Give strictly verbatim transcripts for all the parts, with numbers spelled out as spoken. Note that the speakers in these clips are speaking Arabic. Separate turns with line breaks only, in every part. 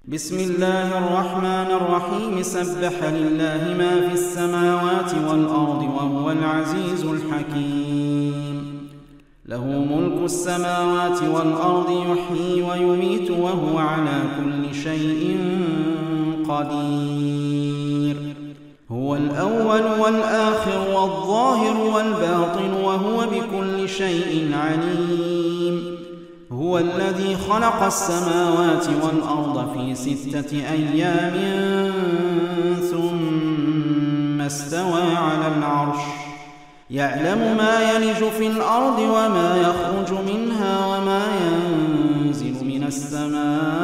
بسم الله الرحمن الرحيم سبح لله ما في السماوات والأرض وهو العزيز الحكيم له ملك السماوات والأرض يحيي ويميت وهو على كل شيء قدير هو الأول والآخر والظاهر والباطن وهو بكل شيء عليم هو الذي خلق السماوات والأرض في ستة أيام ثم استوى على العرش يعلم ما يلج في الأرض وما يخرج منها وما ينزل من السماء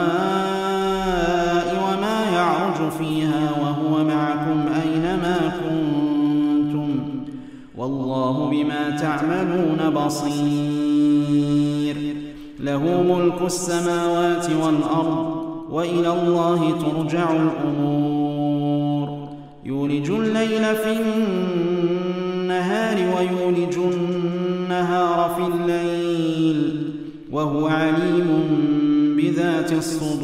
وما يعرج فيها وهو معكم أينما كنتم والله بما تعملون بصير له ملك السماوات والأرض وإلى الله ترجع الأمور يولج الليل في النهار ويولج النهار في الليل وهو عليم بذات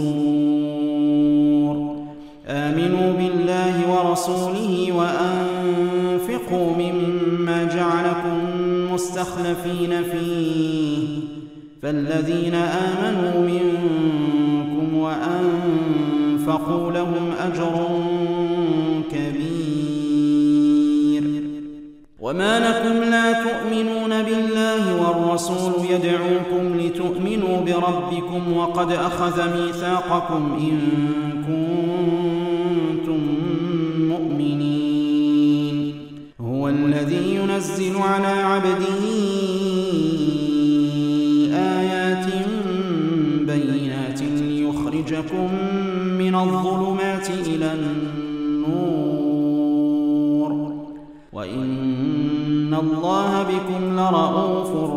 الصدور آمنوا بالله ورسوله وأنفقوا مما جعلكم مستخلفين فيه فالذين آمنوا منكم وأنفقوا لهم أجر كبير وما لكم لا تؤمنون بالله والرسول يدعوكم لتؤمنوا بربكم وقد أخذ ميثاقكم إن كنتم مؤمنين هو الذي ينزل على عبده ليخرجكم من الظلمات إلى النور وإن الله بكم لرءوف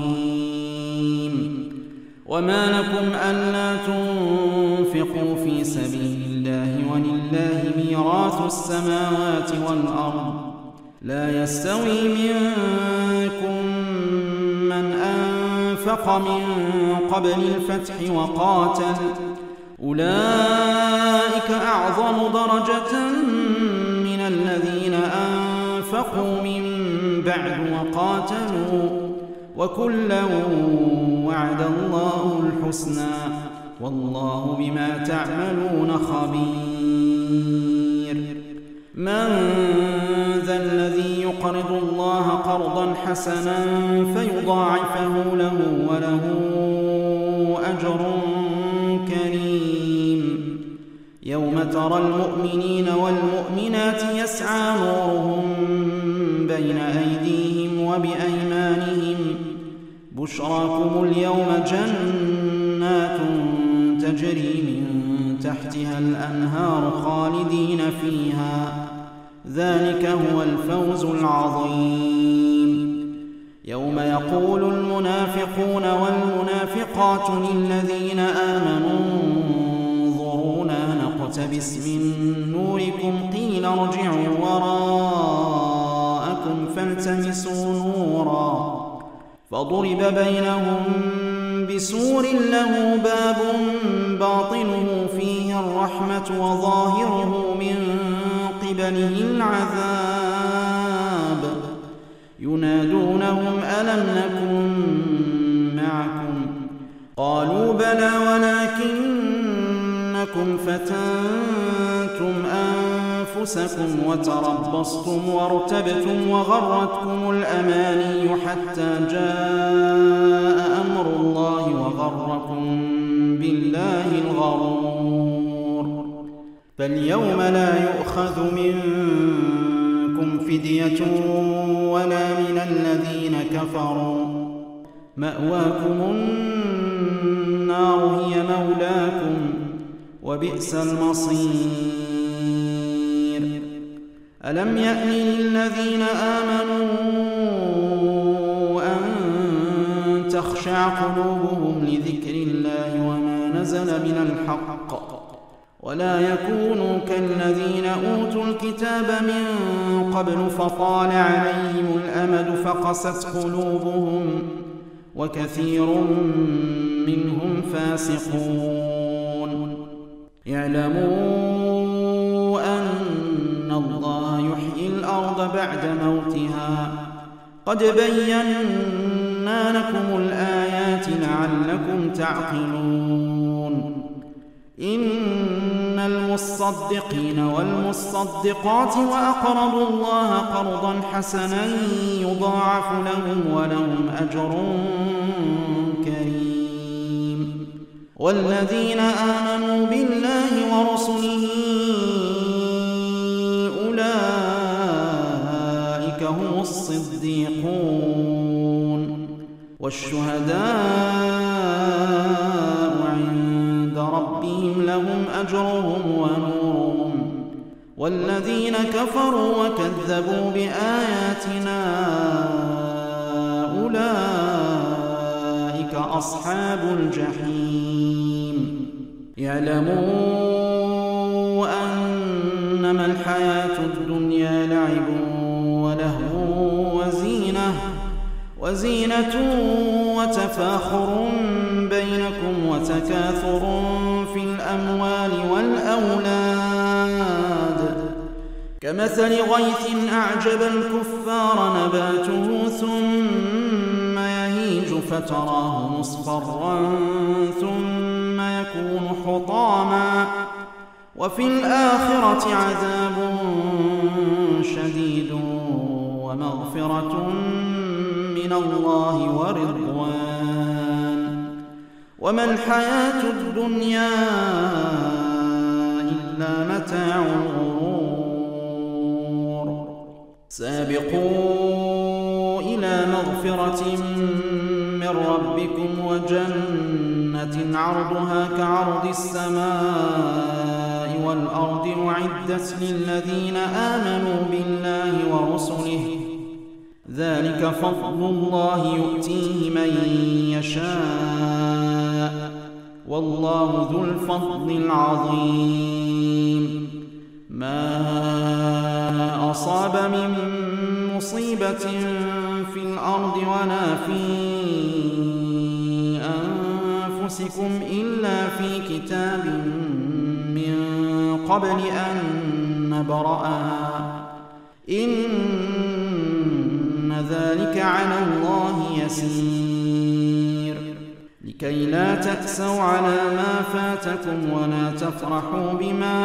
رحيم وما لكم ألا تنفقوا في سبيل الله ولله ميراث السماوات والأرض لا يستوي منكم من أنفق من قبل الفتح وقاتل أولئك أعظم درجة من الذين أنفقوا من بعد وقاتلوا وكلا وعد الله الحسنى والله بما تعملون خبير من ذا الذي يقرض الله قرضا حسنا فيضاعفه له وله أجر كريم يوم ترى المؤمنين والمؤمنات يسعى نورهم بين أيديهم وبأيمانهم بشراكم اليوم جنات تجري من تحتها الأنهار خالدين فيها ذلك هو الفوز العظيم يوم يقول المنافقون والمنافقات للذين آمنوا انظرونا نقتبس من نوركم قيل ارجعوا وراءكم فالتمسوا نورا فضرب بينهم بسور له باب باطنه فيه الرحمة وظاهره من قبله العذاب ينادونهم ألم نكن معكم قالوا بلى ولكنكم فتنتم أنفسكم وتربصتم وارتبتم وغرتكم الأماني حتى جاء أمر الله وغركم بالله الغرور فاليوم لا يؤخذ منكم فدية ولا من الذين كفروا مأواكم النار هي مولاكم وبئس المصير ألم يأن للذين آمنوا أن تخشع قلوبهم لذكر الله وما نزل من الحق ولا يكونوا كالذين أوتوا الكتاب من قبل فطال عليهم الأمد فقست قلوبهم وكثير منهم فاسقون اعلموا أن الله يحيي الأرض بعد موتها قد بينا لكم الآيات لعلكم تعقلون إن المصدقين والمصدقات وأقرضوا الله قرضا حسنا يضاعف لهم ولهم أجر كريم والذين آمنوا بالله ورسله أولئك هم الصديقون والشهداء عند ربهم لهم أجرهم ونورهم والذين كفروا وكذبوا بآياتنا أولئك أصحاب الجحيم اعلموا أنما الحياة الدنيا لعب ولهو وزينة وزينة وتفاخر بينكم وتكاثر في الأموال والأولاد كمثل غيث أعجب الكفار نباته ثم يهيج فتراه مصفرا ثم يكون حطاما وفي الآخرة عذاب شديد ومغفرة من الله ورضوان وما الحياة الدنيا إلا متاع الغرور سابقوا إلى مغفرة من ربكم وجنة عرضها كعرض السماء والأرض أعدت للذين آمنوا بالله ورسله ذلك فضل الله يؤتيه من يشاء والله ذو الفضل العظيم ما أصاب من مصيبة في الأرض ولا في أنفسكم إلا في كتاب من قبل أن نبرأها إن ذلك على الله يسير لكي لا تأسوا على ما فاتكم ولا تفرحوا بما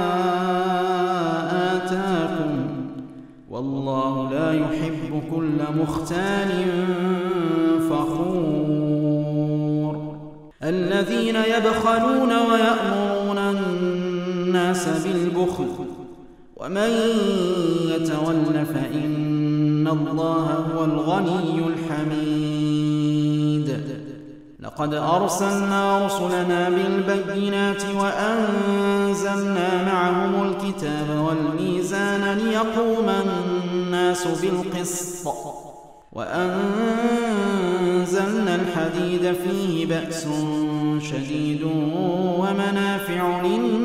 آتاكم والله لا يحب كل مختال فخور الذين يبخلون ويأمرون الناس بالبخل ومن يتول فإن الله هو الغني الحميد لقد أرسلنا رسلنا بالبينات وأنزلنا معهم الكتاب والميزان ليقوم الناس بالقسط وأنزلنا الحديد فيه بأس شديد ومنافع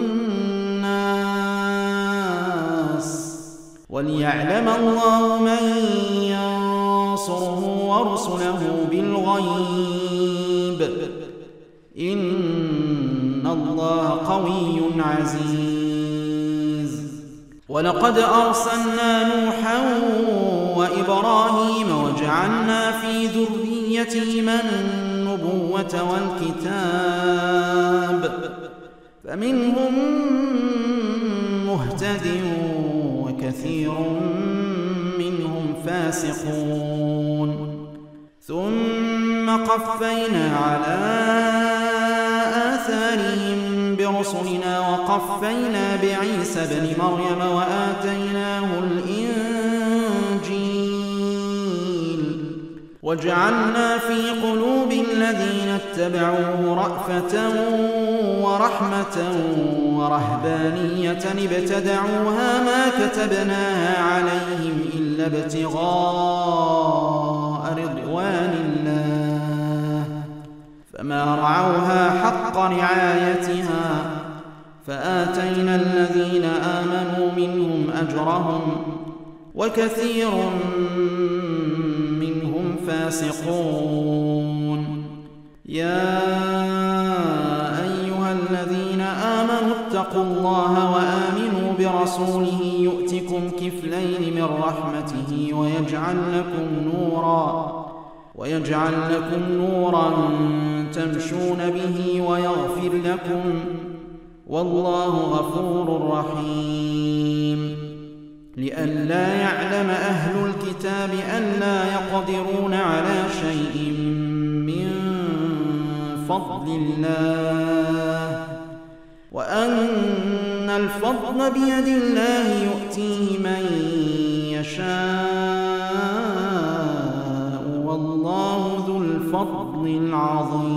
للناس وليعلم الله من ينصره ورسله بالغيب إن الله قوي عزيز ولقد أرسلنا نوحا وإبراهيم وجعلنا في ذريتهما النبوة والكتاب فمنهم مهتد وكثير منهم فاسقون ثم قفينا على آثارهم برسلنا وقفينا بعيسى ابن مريم وآتيناه الإنجيل وجعلنا في قلوب الذين اتبعوه رأفة ورحمة ورهبانية ابتدعوها ما كتبناها عليهم إلا ابتغاء رضوان الله فما رعوها حق رعايتها فآتينا الذين آمنوا منهم أجرهم وكثير منهم فاسقون يا أيها الذين آمنوا اتقوا الله وآمنوا برسوله يؤتكم كفلين من رحمته ويجعل لكم نورا ويجعل لكم نورا تمشون به ويغفر لكم والله غفور رحيم. لئلا يعلم أهل الكتاب ألا يقدرون على شيء من فضل الله وأن الفضل بيد الله يؤتيه من يشاء والله ذو الفضل العظيم.